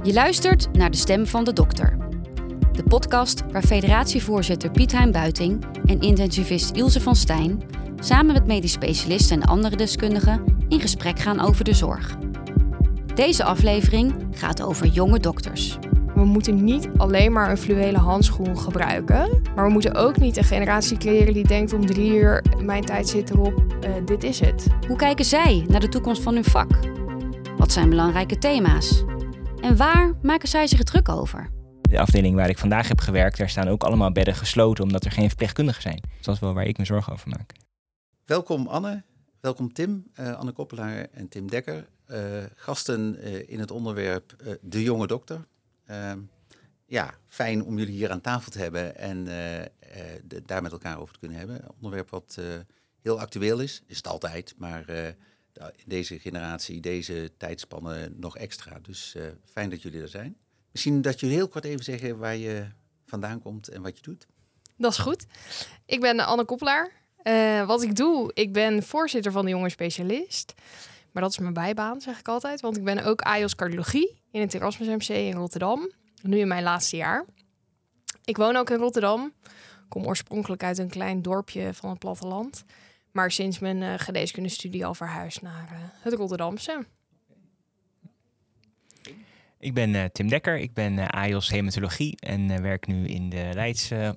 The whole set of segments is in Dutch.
Je luistert naar De Stem van de Dokter. De podcast waar federatievoorzitter Piet Hein Buiting en intensivist Ilse van Stijn samen met medisch specialisten en andere deskundigen in gesprek gaan over de zorg. Deze aflevering gaat over jonge dokters. We moeten niet alleen maar een fluwelen handschoen gebruiken. Maar we moeten ook niet een generatie creëren die denkt om 3 uur, mijn tijd zit erop, dit is het. Hoe kijken zij naar de toekomst van hun vak? Wat zijn belangrijke thema's? En waar maken zij zich druk over? De afdeling waar ik vandaag heb gewerkt, daar staan ook allemaal bedden gesloten omdat er geen verpleegkundigen zijn. Dus dat is wel waar ik me zorgen over maak. Welkom Anne, welkom Tim, Anne Koppelaar en Tim Dekker. Gasten in het onderwerp De Jonge Dokter. Fijn om jullie hier aan tafel te hebben en daar met elkaar over te kunnen hebben. Een onderwerp wat heel actueel is het altijd, maar in deze generatie, deze tijdspanne nog extra. Dus fijn dat jullie er zijn. Misschien dat jullie heel kort even zeggen waar je vandaan komt en wat je doet. Dat is goed. Ik ben Anne Koppelaar. Wat ik doe, ik ben voorzitter van de jonge specialist. Maar dat is mijn bijbaan, zeg ik altijd. Want ik ben ook AIOS cardiologie in het Erasmus MC in Rotterdam. Nu in mijn laatste jaar. Ik woon ook in Rotterdam. Kom oorspronkelijk uit een klein dorpje van het platteland. Maar sinds mijn geneeskundestudie al verhuisd naar het Rotterdamse. Ik ben Tim Dekker, ik ben AIOS hematologie en werk nu in de Leidse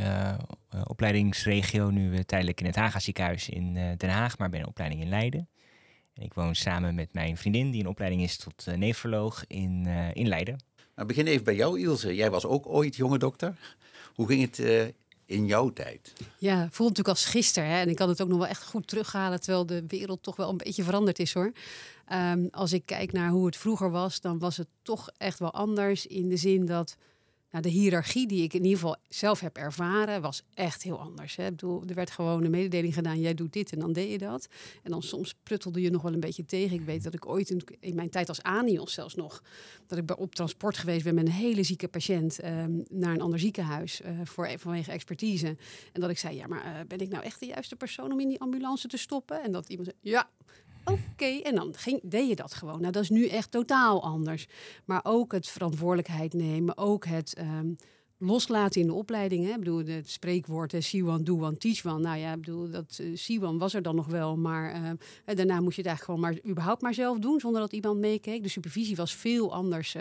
opleidingsregio. Nu tijdelijk in het Haga ziekenhuis in Den Haag, maar ben in opleiding in Leiden. En ik woon samen met mijn vriendin die in opleiding is tot nefroloog in Leiden. Nou, begin even bij jou Ilse. Jij was ook ooit jonge dokter. Hoe ging het in jouw tijd? Ja, voelt natuurlijk als gisteren. Hè? En ik kan het ook nog wel echt goed terughalen, terwijl de wereld toch wel een beetje veranderd is hoor. Als ik kijk naar hoe het vroeger was, dan was het toch echt wel anders. In de zin dat de hiërarchie die ik in ieder geval zelf heb ervaren, was echt heel anders. Hè? Ik bedoel, er werd gewoon een mededeling gedaan, jij doet dit en dan deed je dat. En dan soms pruttelde je nog wel een beetje tegen. Ik weet dat ik ooit in mijn tijd als ANIOS zelfs nog, dat ik op transport geweest ben met een hele zieke patiënt naar een ander ziekenhuis vanwege expertise. En dat ik zei, ben ik nou echt de juiste persoon om in die ambulance te stoppen? En dat iemand zei, ja. Oké, en dan deed je dat gewoon. Nou, dat is nu echt totaal anders. Maar ook het verantwoordelijkheid nemen, ook het loslaten in de opleiding. Hè? Ik bedoel, het spreekwoord, see one, do one, teach one. Nou ja, ik bedoel, dat see one was er dan nog wel. Maar daarna moest je het eigenlijk gewoon überhaupt maar zelf doen, zonder dat iemand meekeek. De supervisie was veel anders,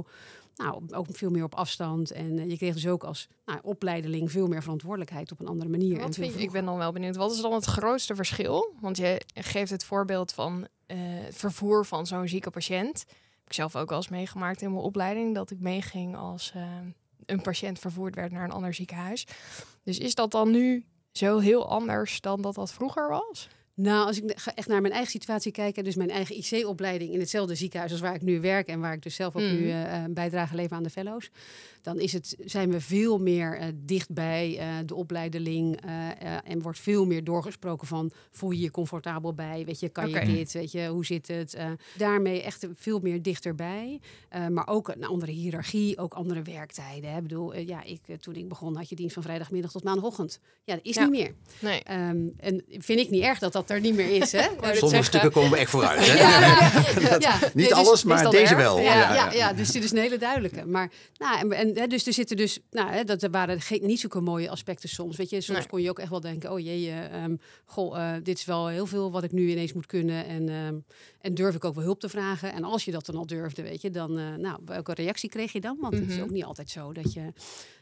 ook veel meer op afstand. En je kreeg dus ook als opleideling veel meer verantwoordelijkheid op een andere manier. Ik ben dan wel benieuwd, wat is dan het grootste verschil? Want je geeft het voorbeeld van het vervoer van zo'n zieke patiënt. Heb ik zelf ook wel eens meegemaakt in mijn opleiding, dat ik meeging als een patiënt vervoerd werd naar een ander ziekenhuis. Dus is dat dan nu zo heel anders dan dat vroeger was? Nou, als ik echt naar mijn eigen situatie kijk, en dus mijn eigen IC-opleiding in hetzelfde ziekenhuis als waar ik nu werk en waar ik dus zelf ook nu bijdrage lever aan de fellows, dan zijn we veel meer dichtbij de opleideling en wordt veel meer doorgesproken van, voel je je comfortabel bij, weet je, kan je dit, weet je, hoe zit het? Daarmee echt veel meer dichterbij, maar ook een andere hiërarchie, ook andere werktijden. Hè. Ik bedoel, toen ik begon had je dienst van vrijdagmiddag tot maandagochtend. Ja, dat is niet meer. Nee. En vind ik niet erg dat er niet meer is. Hè? Sommige stukken komen we echt vooruit. Hè? Niet alles, maar deze wel. Ja, dus dit is een hele duidelijke. Maar, dus er zitten dus, dat waren niet zulke mooie aspecten soms. Weet je, soms kon je ook echt wel denken, oh jee, dit is wel heel veel wat ik nu ineens moet kunnen. En durf ik ook wel hulp te vragen. En als je dat dan al durfde, weet je, dan, welke reactie kreeg je dan? Want het is ook niet altijd zo dat je...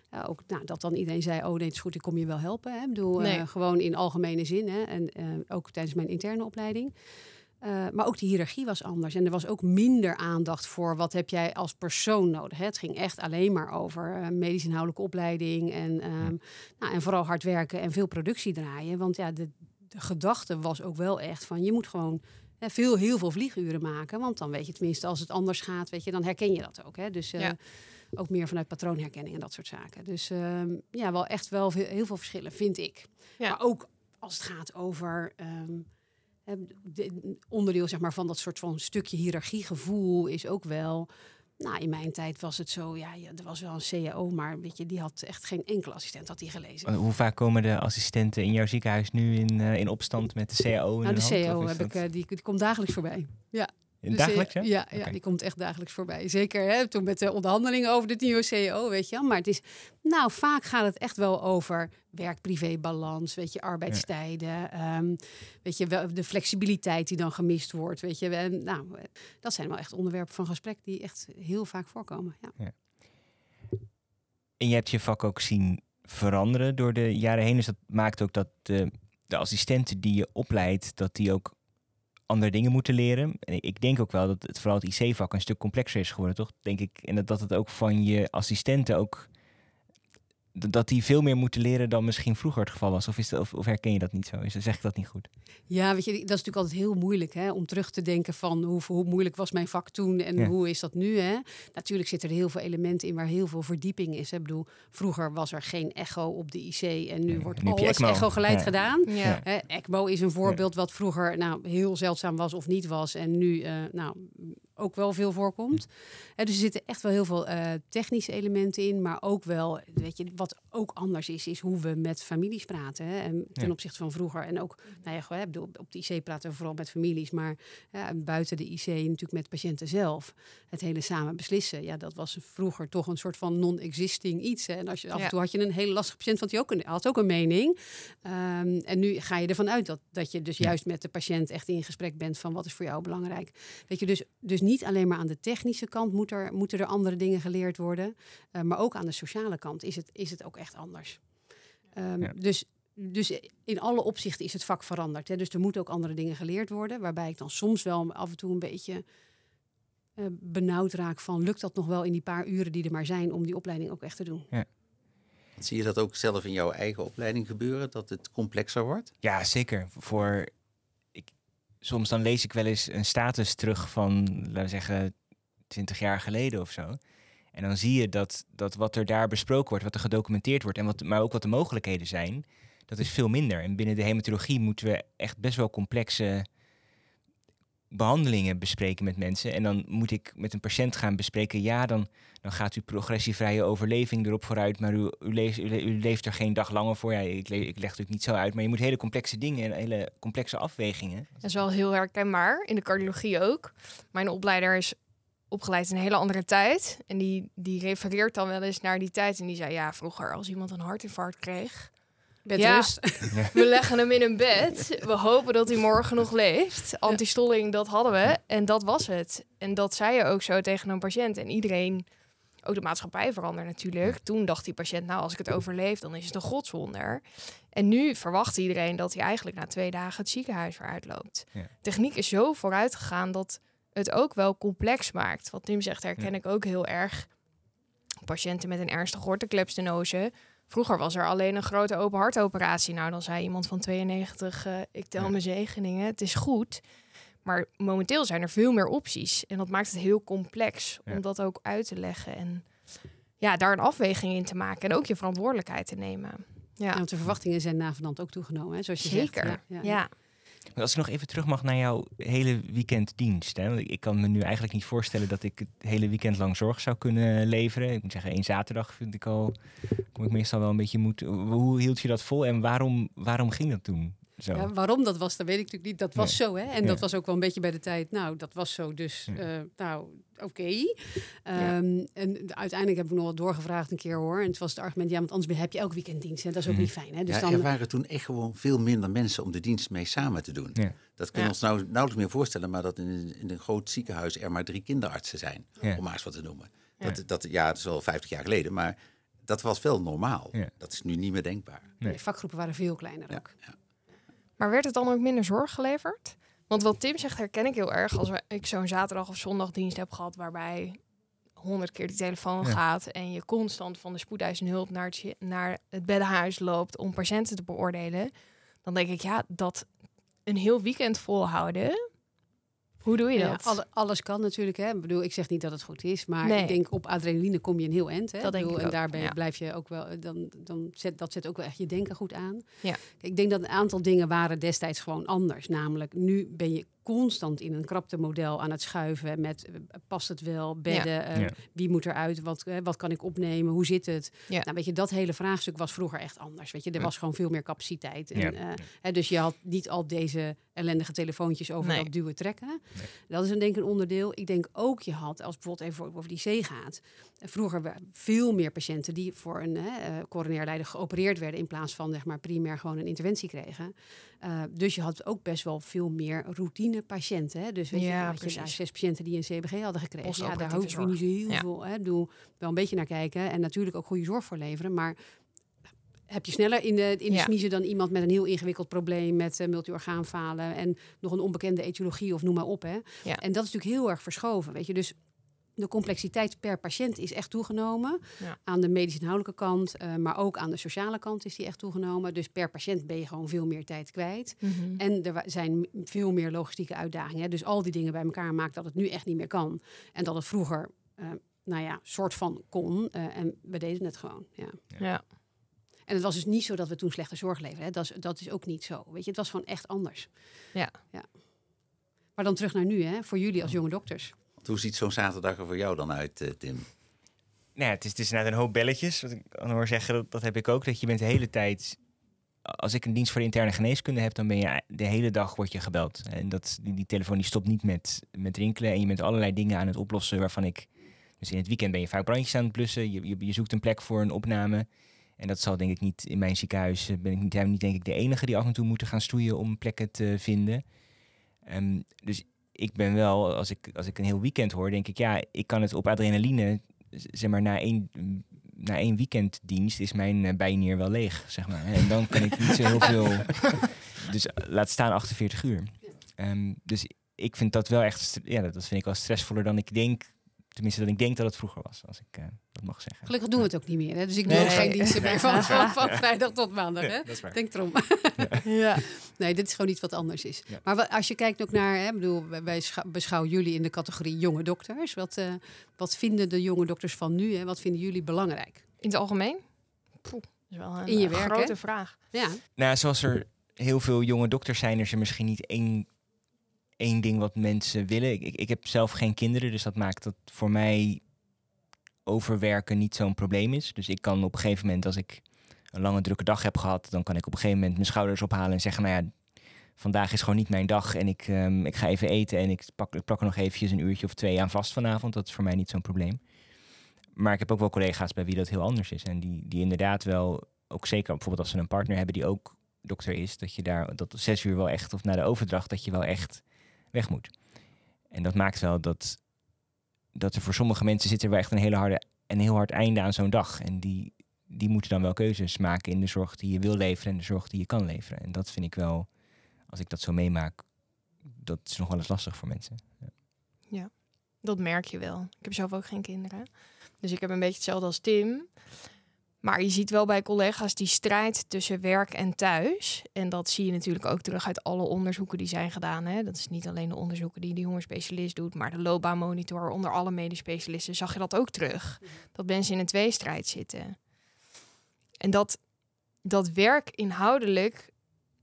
dat dan iedereen zei, oh nee, het is goed, ik kom je wel helpen. Hè? Ik bedoel, gewoon in algemene zin. Hè? En ook tijdens mijn interne opleiding. Maar ook de hiërarchie was anders. En er was ook minder aandacht voor wat heb jij als persoon nodig. Hè? Het ging echt alleen maar over medisch inhoudelijke opleiding. En vooral hard werken en veel productie draaien. Want de gedachte was ook wel echt van, je moet gewoon heel veel vlieguren maken. Want dan weet je tenminste, als het anders gaat, weet je, dan herken je dat ook. Hè? Dus... ook meer vanuit patroonherkenning en dat soort zaken. Dus wel echt wel heel veel verschillen, vind ik. Ja. Maar ook als het gaat over onderdeel zeg maar, van dat soort van stukje hiërarchiegevoel is ook wel... in mijn tijd was het zo, er was wel een CAO, maar weet je, die had echt geen enkele assistent had die gelezen. Hoe vaak komen de assistenten in jouw ziekenhuis nu in opstand met de CAO? De CAO die komt dagelijks voorbij. Ja. Dagelijks, hè? Ja, Oké. die komt echt dagelijks voorbij. Zeker hè, toen met de onderhandelingen over de nieuwe CEO, weet je wel. Maar het is, vaak gaat het echt wel over werk-privé-balans, weet je, arbeidstijden, weet je, wel de flexibiliteit die dan gemist wordt, weet je. Dat zijn wel echt onderwerpen van gesprek die echt heel vaak voorkomen. Ja. En je hebt je vak ook zien veranderen door de jaren heen. Dus dat maakt ook dat de assistenten die je opleidt, dat die ook andere dingen moeten leren. En ik denk ook wel dat het vooral het IC-vak een stuk complexer is geworden, toch? Denk ik. En dat het ook van je assistenten ook, dat die veel meer moeten leren dan misschien vroeger het geval was. Of herken je dat niet zo? Zeg ik dat niet goed? Ja, weet je, dat is natuurlijk altijd heel moeilijk, hè, om terug te denken van hoe moeilijk was mijn vak toen en hoe is dat nu, hè? Natuurlijk zitten er heel veel elementen in waar heel veel verdieping is. Hè. Ik bedoel, vroeger was er geen echo op de IC en nu wordt nu heb je alles ECMO. echo-geleid gedaan. Ja. ECMO is een voorbeeld wat vroeger heel zeldzaam was of niet was en nu ook wel veel voorkomt. Dus er zitten echt wel heel veel technische elementen in, maar ook wel, weet je, wat ook anders is hoe we met families praten. Hè? En ten opzichte van vroeger. En ook, op de IC praten we vooral met families, maar buiten de IC natuurlijk met patiënten zelf. Het hele samen beslissen. Ja, dat was vroeger toch een soort van non-existing iets. Hè? En af en toe had je een hele lastige patiënt, want die had ook een mening. En nu ga je ervan uit dat je dus juist met de patiënt echt in gesprek bent van wat is voor jou belangrijk. Weet je, dus niet alleen maar aan de technische kant moeten er andere dingen geleerd worden, maar ook aan de sociale kant is het ook echt anders. Dus in alle opzichten is het vak veranderd. Hè? Dus er moeten ook andere dingen geleerd worden, waarbij ik dan soms wel af en toe een beetje benauwd raak van, lukt dat nog wel in die paar uren die er maar zijn om die opleiding ook echt te doen? Ja. Zie je dat ook zelf in jouw eigen opleiding gebeuren, dat het complexer wordt? Ja, zeker. Soms dan lees ik wel eens een status terug van, laten we zeggen, 20 jaar geleden of zo. En dan zie je dat wat er daar besproken wordt, wat er gedocumenteerd wordt, maar ook wat de mogelijkheden zijn, dat is veel minder. En binnen de hematologie moeten we echt best wel complexe behandelingen bespreken met mensen. En dan moet ik met een patiënt gaan bespreken, ja, dan gaat uw progressievrije overleving erop vooruit, maar u leeft er geen dag langer voor. Ja, ik leg het natuurlijk niet zo uit, maar je moet hele complexe dingen en hele complexe afwegingen. Dat is wel heel herkenbaar, in de cardiologie ook. Mijn opleider is opgeleid in een hele andere tijd. En die refereert dan wel eens naar die tijd. En die zei, ja, vroeger als iemand een hartinfarct kreeg, we leggen hem in een bed. We hopen dat hij morgen nog leeft. Antistolling, dat hadden we. En dat was het. En dat zei je ook zo tegen een patiënt. En iedereen, ook de maatschappij veranderde natuurlijk. Toen dacht die patiënt, nou, als ik het overleef, dan is het een godswonder. En nu verwacht iedereen dat hij eigenlijk na 2 dagen het ziekenhuis weer uitloopt. Ja. Techniek is zo vooruit gegaan dat het ook wel complex maakt. Wat Tim zegt, herken ik ook heel erg. Patiënten met een ernstige aortoklepstenose. Vroeger was er alleen een grote open hartoperatie. Nou, dan zei iemand van 92, ik tel mijn zegeningen. Het is goed. Maar momenteel zijn er veel meer opties. En dat maakt het heel complex om dat ook uit te leggen. En daar een afweging in te maken. En ook je verantwoordelijkheid te nemen. Ja, want de verwachtingen zijn navenant ook toegenomen, hè, zoals je Zeker. zegt. Ja. Maar als ik nog even terug mag naar jouw hele weekenddienst. Hè? Want ik kan me nu eigenlijk niet voorstellen dat ik het hele weekend lang zorg zou kunnen leveren. Ik moet zeggen, 1 zaterdag kom ik meestal wel een beetje moe. Hoe hield je dat vol en waarom ging dat toen zo? Ja, waarom dat was, dat weet ik natuurlijk niet. Dat was zo, hè. En dat was ook wel een beetje bij de tijd. Nou, dat was zo, dus oké. En uiteindelijk hebben we nog wat doorgevraagd een keer, hoor. En het was het argument, want anders heb je elk weekend dienst. En dat is ook niet fijn, hè. Dus er waren toen echt gewoon veel minder mensen om de dienst mee samen te doen. Ja. Dat kunnen we ons nauwelijks meer voorstellen, maar dat in een groot ziekenhuis er maar 3 kinderartsen zijn, om maar eens wat te noemen. Ja. Dat is wel 50 jaar geleden, maar dat was wel normaal. Ja. Dat is nu niet meer denkbaar. Nee. De vakgroepen waren veel kleiner ook. Ja. Maar werd het dan ook minder zorg geleverd? Want wat Tim zegt herken ik heel erg. Als ik zo'n zaterdag of zondagdienst heb gehad waarbij 100 keer die telefoon gaat en je constant van de spoedeisende hulp naar het beddenhuis loopt om patiënten te beoordelen, dan denk ik, dat een heel weekend volhouden. Hoe doe je dat? Alles kan natuurlijk. Hè. Ik bedoel, ik zeg niet dat het goed is, maar ik denk op adrenaline kom je een heel eind. Hè. Dat denk ik en ook. daarbij blijf je ook wel. Dat zet ook wel echt je denken goed aan. Ja. Ik denk dat een aantal dingen waren destijds gewoon anders. Namelijk, nu constant in een kraptemodel aan het schuiven met past het wel, bedden, wie moet eruit, wat kan ik opnemen, hoe zit het? Ja. Nou, weet je, dat hele vraagstuk was vroeger echt anders. Weet je, er was gewoon veel meer capaciteit. En, dus je had niet al deze ellendige telefoontjes over dat duwen trekken. Nee. Dat is denk ik een onderdeel. Ik denk ook je had, als bijvoorbeeld even over die C gaat, vroeger waren veel meer patiënten die voor een coronair lijden geopereerd werden in plaats van zeg maar primair gewoon een interventie kregen. Dus je had ook best wel veel meer routinepatiënten. Hè? Dus weet je, had je daar 6 patiënten die een CBG hadden gekregen. Ja, daar hoef je niet zo heel veel. Hè? Bedoel, wel een beetje naar kijken en natuurlijk ook goede zorg voor leveren. Maar heb je sneller in de smiezen dan iemand met een heel ingewikkeld probleem met multiorgaanfalen en nog een onbekende etiologie of noem maar op. Hè? Ja. En dat is natuurlijk heel erg verschoven. Weet je, dus de complexiteit per patiënt is echt toegenomen. Ja. Aan de medisch-inhoudelijke kant, maar ook aan de sociale kant is die echt toegenomen. Dus per patiënt ben je gewoon veel meer tijd kwijt. Mm-hmm. En er zijn veel meer logistieke uitdagingen. Dus al die dingen bij elkaar maakt dat het nu echt niet meer kan. En dat het vroeger, soort van kon. En we deden het gewoon. Ja. En het was dus niet zo dat we toen slechte zorg leverden. Hè. Dat is ook niet zo. Weet je, het was gewoon echt anders. Ja. Maar dan terug naar nu, hè, voor jullie als jonge dokters. Hoe ziet zo'n zaterdag er voor jou dan uit, Tim? Nou, het is inderdaad een hoop belletjes. Wat ik kan hoor zeggen, dat heb ik ook. Dat je bent de hele tijd... Als ik een dienst voor de interne geneeskunde heb, dan ben je de hele dag word je gebeld. En die telefoon die stopt niet met rinkelen. En je bent allerlei dingen aan het oplossen waarvan ik... Dus in het weekend ben je vaak brandjes aan het blussen. Je zoekt een plek voor een opname. En dat zal denk ik niet in mijn ziekenhuis... Ben ik niet denk ik de enige die af en toe moeten gaan stoeien om plekken te vinden. Dus ik ben wel, als ik een heel weekend hoor, denk ik, ik kan het op adrenaline, zeg maar, na één weekenddienst is mijn bijnier wel leeg, zeg maar. En dan kan ik niet zo heel veel, dus laat staan 48 uur. Dus ik vind dat wel echt, dat vind ik wel stressvoller dan ik denk. Tenminste, dat ik denk dat het vroeger was, als ik dat mag zeggen. Gelukkig doen we het ook niet meer. Hè? Dus ik doe ook geen diensten meer van vrijdag tot maandag. Hè? Denk erom. Ja. Nee, dit is gewoon iets wat anders is. Ja. Maar als je kijkt ook naar... wij beschouwen jullie in de categorie jonge dokters. Wat vinden de jonge dokters van nu? Hè? Wat vinden jullie belangrijk? In het algemeen? Dat is wel een grote vraag. Ja. Nou, zoals er heel veel jonge dokters zijn, er misschien niet één ding wat mensen willen. Ik heb zelf geen kinderen, dus dat maakt dat voor mij overwerken niet zo'n probleem is. Dus ik kan op een gegeven moment, als ik een lange drukke dag heb gehad, dan kan ik op een gegeven moment mijn schouders ophalen en zeggen, vandaag is gewoon niet mijn dag en ik ga even eten en ik plak er nog eventjes een uurtje of 2 aan vast vanavond. Dat is voor mij niet zo'n probleem. Maar ik heb ook wel collega's bij wie dat heel anders is en die inderdaad wel, ook zeker bijvoorbeeld als ze een partner hebben die ook dokter is, dat 6 uur wel echt, of na de overdracht, dat je wel echt weg moet. En dat maakt wel dat er voor sommige mensen zit er wel echt een heel hard einde aan zo'n dag. En die moeten dan wel keuzes maken in de zorg die je wil leveren en de zorg die je kan leveren. En dat vind ik wel, als ik dat zo meemaak, dat is nog wel eens lastig voor mensen. Ja, dat merk je wel. Ik heb zelf ook geen kinderen. Dus ik heb een beetje hetzelfde als Tim. Maar je ziet wel bij collega's die strijd tussen werk en thuis. En dat zie je natuurlijk ook terug uit alle onderzoeken die zijn gedaan. Hè. Dat is niet alleen de onderzoeken die de jonge specialist doet, maar de loopbaanmonitor onder alle medisch specialisten zag je dat ook terug. Dat mensen in een tweestrijd zitten. En dat werk inhoudelijk,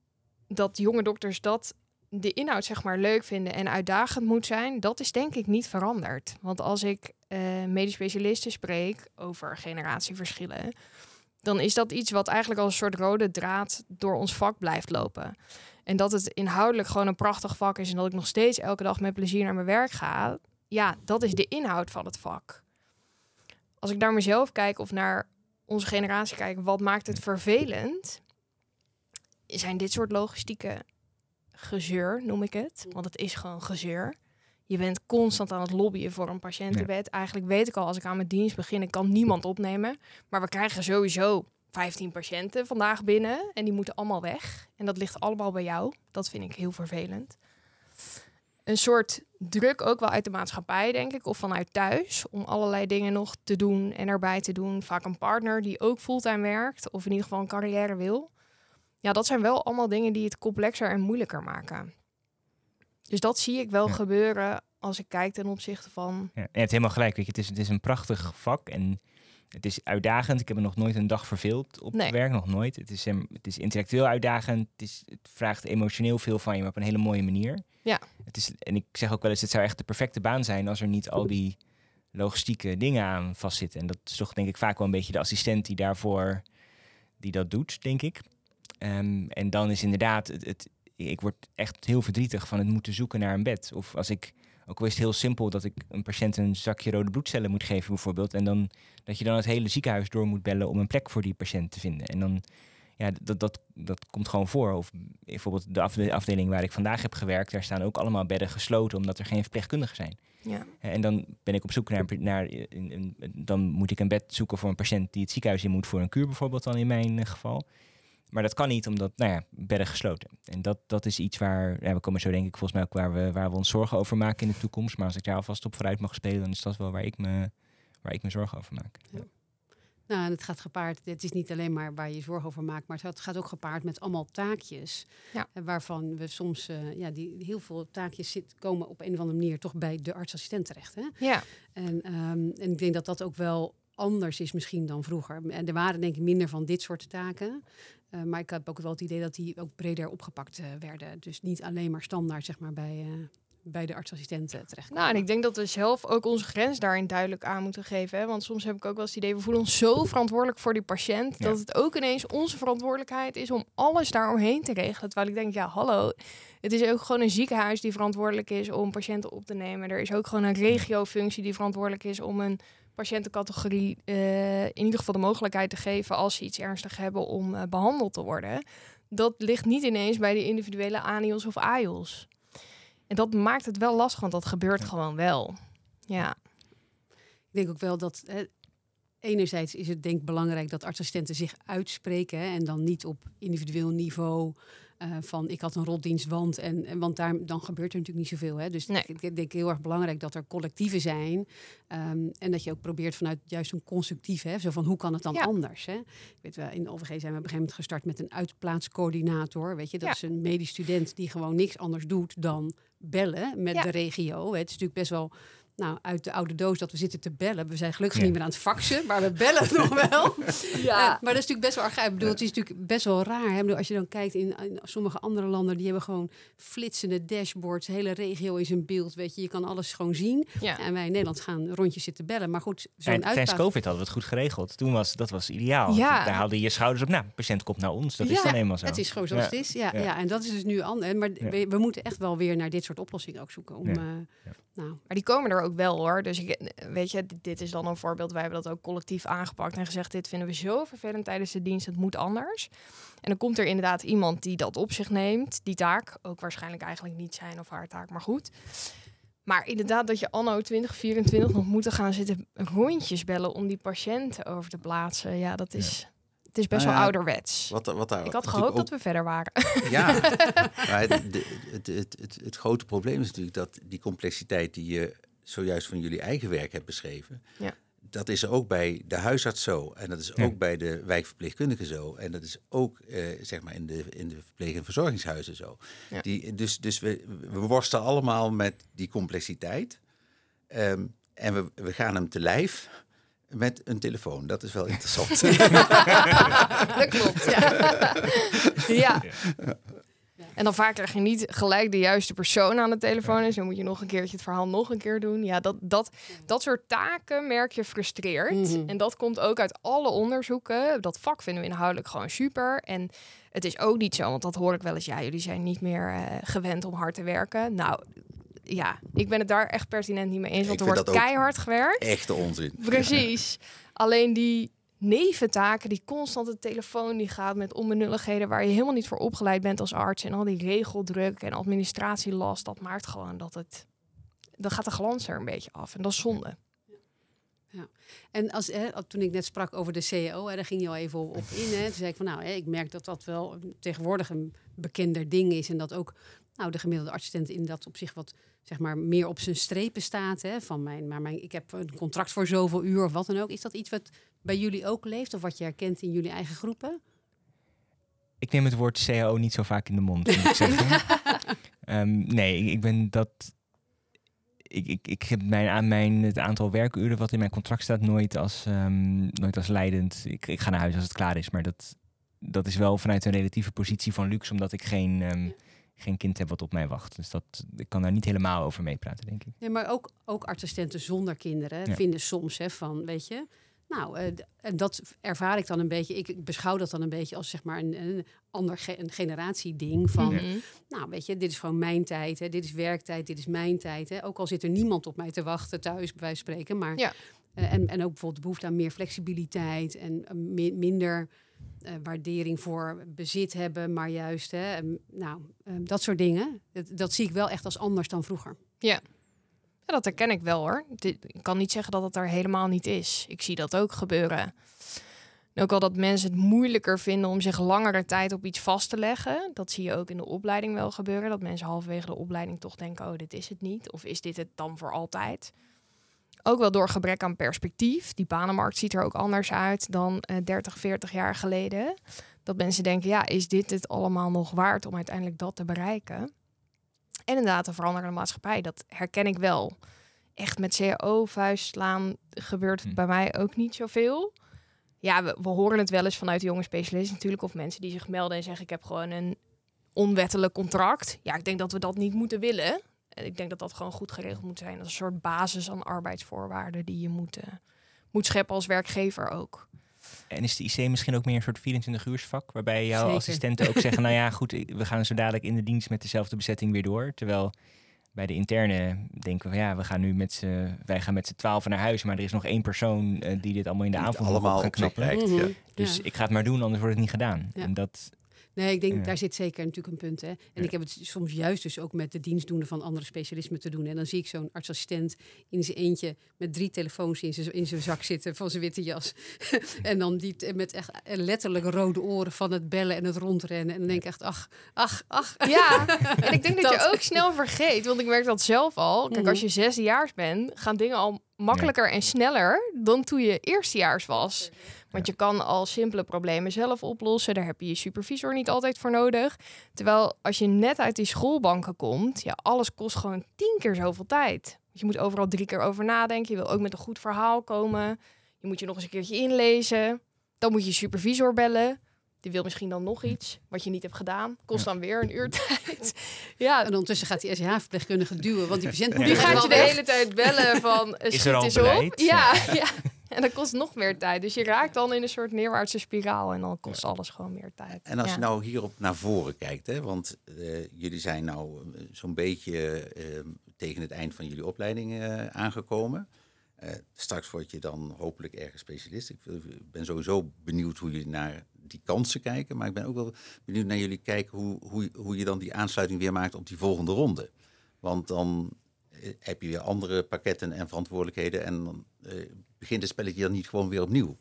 dat jonge dokters de inhoud zeg maar leuk vinden en uitdagend moet zijn, dat is denk ik niet veranderd. Want als ik medisch specialisten spreek over generatieverschillen, dan is dat iets wat eigenlijk als een soort rode draad door ons vak blijft lopen. En dat het inhoudelijk gewoon een prachtig vak is en dat ik nog steeds elke dag met plezier naar mijn werk ga, dat is de inhoud van het vak. Als ik naar mezelf kijk of naar onze generatie kijk, wat maakt het vervelend, zijn dit soort logistieke gezeur, noem ik het. Want het is gewoon gezeur. Je bent constant aan het lobbyen voor een patiëntenbed. Ja. Eigenlijk weet ik al, als ik aan mijn dienst begin, ik kan niemand opnemen. Maar we krijgen sowieso 15 patiënten vandaag binnen. En die moeten allemaal weg. En dat ligt allemaal bij jou. Dat vind ik heel vervelend. Een soort druk ook wel uit de maatschappij, denk ik. Of vanuit thuis. Om allerlei dingen nog te doen en erbij te doen. Vaak een partner die ook fulltime werkt. Of in ieder geval een carrière wil. Ja, dat zijn wel allemaal dingen die het complexer en moeilijker maken. Dus dat zie ik wel gebeuren als ik kijk ten opzichte van... Ja, je hebt helemaal gelijk. Weet je, het is een prachtig vak. En Het is uitdagend. Ik heb er nog nooit een dag verveeld op werk. Nog nooit. Het is intellectueel uitdagend. Het vraagt emotioneel veel van je, maar op een hele mooie manier. Ja. En ik zeg ook wel eens, het zou echt de perfecte baan zijn als er niet al die logistieke dingen aan vastzitten. En dat is toch denk ik vaak wel een beetje de assistent die dat doet, denk ik. En dan is inderdaad, ik word echt heel verdrietig van het moeten zoeken naar een bed. Of als ik, ook al is het heel simpel dat ik een patiënt een zakje rode bloedcellen moet geven bijvoorbeeld. En dan dat je dan het hele ziekenhuis door moet bellen om een plek voor die patiënt te vinden. En dan, ja, dat komt gewoon voor. Of bijvoorbeeld de afdeling waar ik vandaag heb gewerkt, daar staan ook allemaal bedden gesloten omdat er geen verpleegkundigen zijn. Ja. En dan ben ik op zoek dan moet ik een bed zoeken voor een patiënt die het ziekenhuis in moet voor een kuur bijvoorbeeld dan in mijn geval. Maar dat kan niet, omdat, bedden gesloten. En dat is iets waar, we komen zo denk ik volgens mij ook waar we ons zorgen over maken in de toekomst. Maar als ik daar alvast op vooruit mag spelen, dan is dat wel waar ik me zorgen over maak. Ja. Nou, en het gaat gepaard, het is niet alleen maar waar je zorgen over maakt, maar het gaat ook gepaard met allemaal taakjes. Ja. Waarvan we soms, die heel veel taakjes komen op een of andere manier toch bij de artsassistent terecht. Hè? Ja. En ik denk dat dat ook wel anders is misschien dan vroeger. En er waren denk ik minder van dit soort taken. Maar ik heb ook wel het idee dat die ook breder opgepakt werden. Dus niet alleen maar standaard zeg maar bij de artsassistenten terecht. Nou, en ik denk dat we zelf ook onze grens daarin duidelijk aan moeten geven. Hè? Want soms heb ik ook wel eens het idee, we voelen ons zo verantwoordelijk voor die patiënt, dat het ook ineens onze verantwoordelijkheid is om alles daaromheen te regelen. Terwijl ik denk, ja, hallo, het is ook gewoon een ziekenhuis die verantwoordelijk is om patiënten op te nemen. Er is ook gewoon een regiofunctie die verantwoordelijk is om een patiëntencategorie in ieder geval de mogelijkheid te geven als ze iets ernstig hebben om behandeld te worden. Dat ligt niet ineens bij de individuele ANIOS of AIOS. En dat maakt het wel lastig, want dat gebeurt gewoon wel. Ja. Ik denk ook wel dat enerzijds is het denk ik belangrijk dat artsassistenten zich uitspreken. Hè, en dan niet op individueel niveau van ik had een rotdienst, want dan gebeurt er natuurlijk niet zoveel. Hè. Dus ik denk heel erg belangrijk dat er collectieven zijn. En dat je ook probeert vanuit juist een constructief, hè, zo van hoe kan het dan anders? Hè? Weet je, in de OVG zijn we op een gegeven moment gestart met een uitplaatscoördinator. Weet je, dat is een medisch student die gewoon niks anders doet dan bellen met de regio. Het is natuurlijk best wel uit de oude doos dat we zitten te bellen. We zijn gelukkig niet meer aan het faxen, maar we bellen nog wel. Maar dat is natuurlijk best wel archaïs. Ik bedoel, het is natuurlijk best wel raar. Hè? Ik bedoel, als je dan kijkt in sommige andere landen, die hebben gewoon flitsende dashboards, de hele regio is in beeld. Weet je kan alles gewoon zien. Ja. En wij in Nederland gaan rondjes zitten bellen. Maar goed, tijdens COVID hadden we het goed geregeld. Dat was ideaal. Ja. Daar haalde je je schouders op. Patiënt komt naar ons. Dat is dan eenmaal zo. Het is gewoon zoals het is. Ja, en dat is dus nu anders. Maar we moeten echt wel weer naar dit soort oplossingen ook zoeken. Maar die komen er ook wel hoor. Dus weet je, dit is dan een voorbeeld. Wij hebben dat ook collectief aangepakt en gezegd, dit vinden we zo vervelend tijdens de dienst, het moet anders. En dan komt er inderdaad iemand die dat op zich neemt, die taak. Ook waarschijnlijk eigenlijk niet zijn of haar taak, maar goed. Maar inderdaad dat je anno 2024 nog moeten gaan zitten rondjes bellen om die patiënten over te plaatsen. Ja, dat is... Ja. Het is best wel ouderwets. Ik had gehoopt dat we verder waren. Ja, maar het grote probleem is natuurlijk dat die complexiteit die je zojuist van jullie eigen werk hebt beschreven, dat is ook bij de huisarts zo. En dat is ook bij de wijkverpleegkundige zo. En dat is ook zeg maar in de verpleeg- en verzorgingshuizen zo. Ja. Dus we worstelen allemaal met die complexiteit. En we gaan hem te lijf met een telefoon. Dat is wel interessant. Dat klopt, ja. En dan vaak krijg je niet gelijk de juiste persoon aan de telefoon. Dus dan moet je nog een keertje het verhaal nog een keer doen. Ja, dat soort taken merk je frustreert. Mm-hmm. En dat komt ook uit alle onderzoeken. Dat vak vinden we inhoudelijk gewoon super. En het is ook niet zo, want dat hoor ik wel eens. Ja, jullie zijn niet meer gewend om hard te werken. Nou, ja, ik ben het daar echt pertinent niet mee eens. Want er wordt keihard gewerkt. Echte onzin. Precies. Alleen die neventaken, die constante telefoon die gaat met onbenulligheden waar je helemaal niet voor opgeleid bent als arts en al die regeldruk en administratielast, dat maakt gewoon dan gaat de glans er een beetje af en dat is zonde. Ja. En toen ik net sprak over de CEO, daar ging je al even op in. Toen zei ik van ik merk dat dat wel tegenwoordig een bekender ding is en dat ook de gemiddelde assistent in dat opzicht wat zeg maar meer op zijn strepen staat. Hè, van ik heb een contract voor zoveel uur of wat dan ook. Is dat iets wat bij jullie ook leeft of wat je herkent in jullie eigen groepen? Ik neem het woord CAO niet zo vaak in de mond, moet ik zeggen. Nee, ik ben dat... Ik heb het aantal werkuren wat in mijn contract staat nooit als leidend. Ik ga naar huis als het klaar is, maar dat is wel vanuit een relatieve positie van luxe, omdat ik geen kind heb wat op mij wacht. Dus ik kan daar niet helemaal over meepraten, denk ik. Nee, maar ook assistenten zonder kinderen vinden soms van, weet je... Nou, en dat ervaar ik dan een beetje. Ik beschouw dat dan een beetje als zeg maar een generatieding van... Nou, weet je, dit is gewoon mijn tijd. Hè, dit is werktijd, dit is mijn tijd. Hè. Ook al zit er niemand op mij te wachten thuis, bij wijze van spreken. Maar, en ook bijvoorbeeld de behoefte aan meer flexibiliteit... en minder waardering voor bezit hebben, maar juist... dat soort dingen. Dat zie ik wel echt als anders dan vroeger. Ja. Ja, dat herken ik wel hoor. Ik kan niet zeggen dat het er helemaal niet is. Ik zie dat ook gebeuren. En ook al dat mensen het moeilijker vinden om zich langere tijd op iets vast te leggen. Dat zie je ook in de opleiding wel gebeuren. Dat mensen halverwege de opleiding toch denken, oh, dit is het niet. Of is dit het dan voor altijd? Ook wel door gebrek aan perspectief. Die banenmarkt ziet er ook anders uit dan 30, 40 jaar geleden. Dat mensen denken, ja, is dit het allemaal nog waard om uiteindelijk dat te bereiken? En inderdaad, de veranderende maatschappij, dat herken ik wel. Echt met CAO-vuist slaan gebeurt bij mij ook niet zoveel. Ja, we horen het wel eens vanuit de jonge specialisten natuurlijk. Of mensen die zich melden en zeggen, ik heb gewoon een onwettelijk contract. Ja, ik denk dat we dat niet moeten willen. Ik denk dat dat gewoon goed geregeld moet zijn. Dat is een soort basis aan arbeidsvoorwaarden die je moet scheppen als werkgever ook. En is de IC misschien ook meer een soort 24-uursvak... waarbij jouw Zeker. assistenten ook zeggen... nou ja, goed, we gaan zo dadelijk in de dienst met dezelfde bezetting weer door. Terwijl bij de interne denken we van... ja, wij gaan met z'n 12 naar huis... maar er is nog 1 persoon die dit allemaal in de avond allemaal gaan knappen. Mm-hmm. Ja. Dus ik ga het maar doen, anders wordt het niet gedaan. Ja. En dat... Nee, ik denk, Ja. daar zit zeker natuurlijk een punt. Hè. En ik heb het soms juist dus ook met de dienstdoende van andere specialismen te doen. En dan zie ik zo'n artsassistent in zijn eentje met 3 telefoons in zijn zak zitten van zijn witte jas. En dan die met echt letterlijk rode oren van het bellen en het rondrennen. En dan denk ik echt, ach. Ja, en ik denk dat je Dat- ook snel vergeet, want ik merk dat zelf al. Kijk, als je 6-jaars bent, gaan dingen al makkelijker en sneller dan toen je eerstejaars was. Want je kan al simpele problemen zelf oplossen. Daar heb je je supervisor niet altijd voor nodig. Terwijl als je net uit die schoolbanken komt, ja, alles kost gewoon 10 keer zoveel tijd. Want je moet overal 3 keer over nadenken. Je wil ook met een goed verhaal komen. Je moet je nog eens een keertje inlezen. Dan moet je supervisor bellen. Die wil misschien dan nog iets wat je niet hebt gedaan. Kost dan weer een uur tijd. Ja, En ondertussen gaat die SCH-verpleegkundige duwen, want die patiënt moet die er gaat wel je de weg. hele tijd bellen van Is schiet er al eens beleid? op. Ja. En dat kost nog meer tijd. Dus je raakt dan in een soort neerwaartse spiraal en dan kost alles gewoon meer tijd. En als je nou hierop naar voren kijkt, hè, want jullie zijn nou zo'n beetje tegen het eind van jullie opleiding aangekomen. Straks word je dan hopelijk ergens specialist. Ik ben sowieso benieuwd hoe jullie naar die kansen kijken. Maar ik ben ook wel benieuwd naar jullie kijken hoe je dan die aansluiting weer maakt op die volgende ronde. Want dan heb je weer andere pakketten en verantwoordelijkheden. En dan begint het spelletje dan niet gewoon weer opnieuw.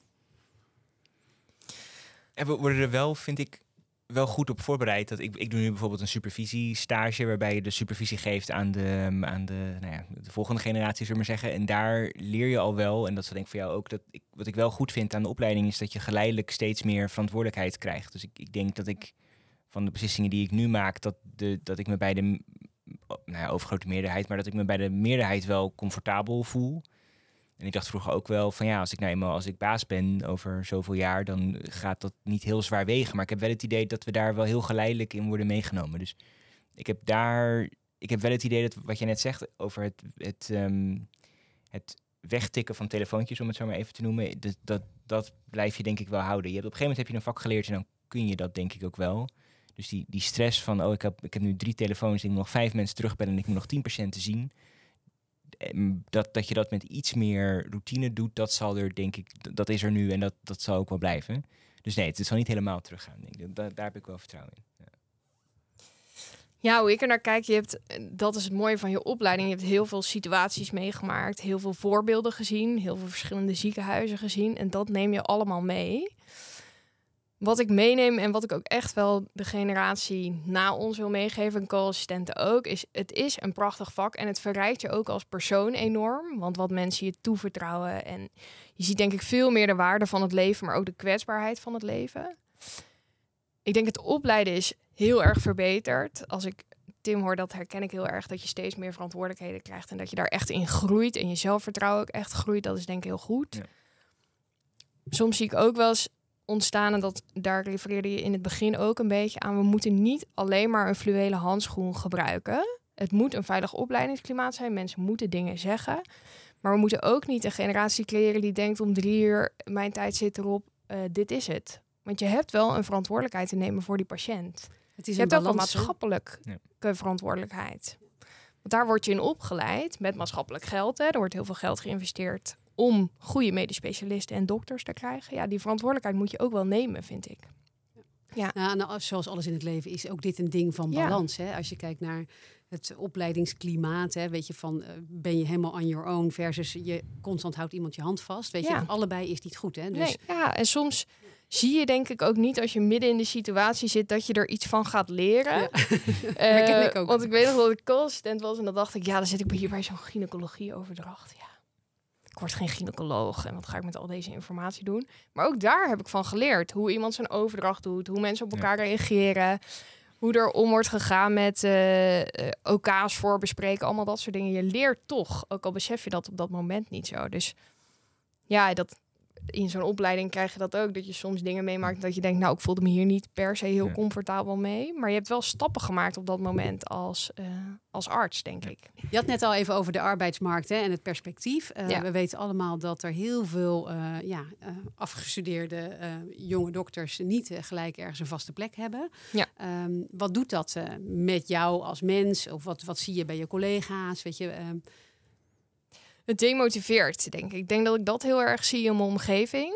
En we worden er wel, vind ik, wel goed op voorbereid. Dat ik doe nu bijvoorbeeld een supervisiestage... waarbij je de supervisie geeft aan de volgende generatie, zullen we maar zeggen. En daar leer je al wel, en dat is denk ik voor jou ook... wat ik wel goed vind aan de opleiding... is dat je geleidelijk steeds meer verantwoordelijkheid krijgt. Dus ik denk dat ik van de beslissingen die ik nu maak... dat ik me bij de overgrote meerderheid... maar dat ik me bij de meerderheid wel comfortabel voel... En ik dacht vroeger ook wel van ja, als ik baas ben over zoveel jaar, dan gaat dat niet heel zwaar wegen. Maar ik heb wel het idee dat we daar wel heel geleidelijk in worden meegenomen. Dus ik heb wel het idee dat wat je net zegt over het wegtikken van telefoontjes, om het zo maar even te noemen, dat blijf je denk ik wel houden. Op een gegeven moment heb je een vak geleerd en dan kun je dat denk ik ook wel. Dus die stress van, ik heb nu 3 telefoons, ik moet nog 5 mensen terugbellen en ik moet nog 10 patiënten zien. Dat je dat met iets meer routine doet, dat is er nu en dat zal ook wel blijven. Dus nee, het zal niet helemaal teruggaan. Denk ik. Daar heb ik wel vertrouwen in. Ja. Ja, hoe ik er naar kijk, dat is het mooie van je opleiding. Je hebt heel veel situaties meegemaakt, heel veel voorbeelden gezien, heel veel verschillende ziekenhuizen gezien. En dat neem je allemaal mee. Wat ik meeneem en wat ik ook echt wel de generatie na ons wil meegeven, en co-assistenten ook, is het is een prachtig vak en het verrijkt je ook als persoon enorm. Want wat mensen je toevertrouwen en je ziet denk ik veel meer de waarde van het leven, maar ook de kwetsbaarheid van het leven. Ik denk het opleiden is heel erg verbeterd. Als ik Tim hoor, dat herken ik heel erg. Dat je steeds meer verantwoordelijkheden krijgt. En dat je daar echt in groeit. En je zelfvertrouwen ook echt groeit. Dat is denk ik heel goed. Ja. Soms zie ik ook wel eens ontstaan. En daar refereerde je in het begin ook een beetje aan. We moeten niet alleen maar een fluwelen handschoen gebruiken. Het moet een veilig opleidingsklimaat zijn. Mensen moeten dingen zeggen. Maar we moeten ook niet een generatie creëren die denkt om 3 uur, mijn tijd zit erop, dit is het. Want je hebt wel een verantwoordelijkheid te nemen voor die patiënt. Het is Je hebt ook een balans, hè? maatschappelijke verantwoordelijkheid. Want daar word je in opgeleid met maatschappelijk geld. Hè. Er wordt heel veel geld geïnvesteerd om goede medisch specialisten en dokters te krijgen. Ja, die verantwoordelijkheid moet je ook wel nemen, vind ik. Ja. Nou, zoals alles in het leven is ook dit een ding van balans. Hè? Als je kijkt naar het opleidingsklimaat, hè, weet je, van ben je helemaal on your own versus je constant houdt iemand je hand vast. Weet je, allebei is niet goed. Hè? Dus... Nee, ja, en soms zie je denk ik ook niet als je midden in de situatie zit dat je er iets van gaat leren. Ja. Herken ik ook. Want ik weet nog dat ik co-assistent was en dan dacht ik, ja, dan zit ik hier bij zo'n gynaecologieoverdracht. Ja, ik word geen gynaecoloog en wat ga ik met al deze informatie doen? Maar ook daar heb ik van geleerd hoe iemand zijn overdracht doet, hoe mensen op elkaar reageren, hoe er om wordt gegaan met OK's voorbespreken, allemaal dat soort dingen. Je leert toch, ook al besef je dat op dat moment niet zo. Dus ja, in zo'n opleiding krijg je dat ook, dat je soms dingen meemaakt dat je denkt, nou, ik voelde me hier niet per se heel comfortabel mee. Maar je hebt wel stappen gemaakt op dat moment als arts, denk ik. Je had net al even over de arbeidsmarkt, hè, en het perspectief. We weten allemaal dat er heel veel afgestudeerde jonge dokters niet gelijk ergens een vaste plek hebben. Ja. Wat doet dat met jou als mens? Of wat zie je bij je collega's? Weet je... Het demotiveert, denk ik. Ik denk dat ik dat heel erg zie in mijn omgeving.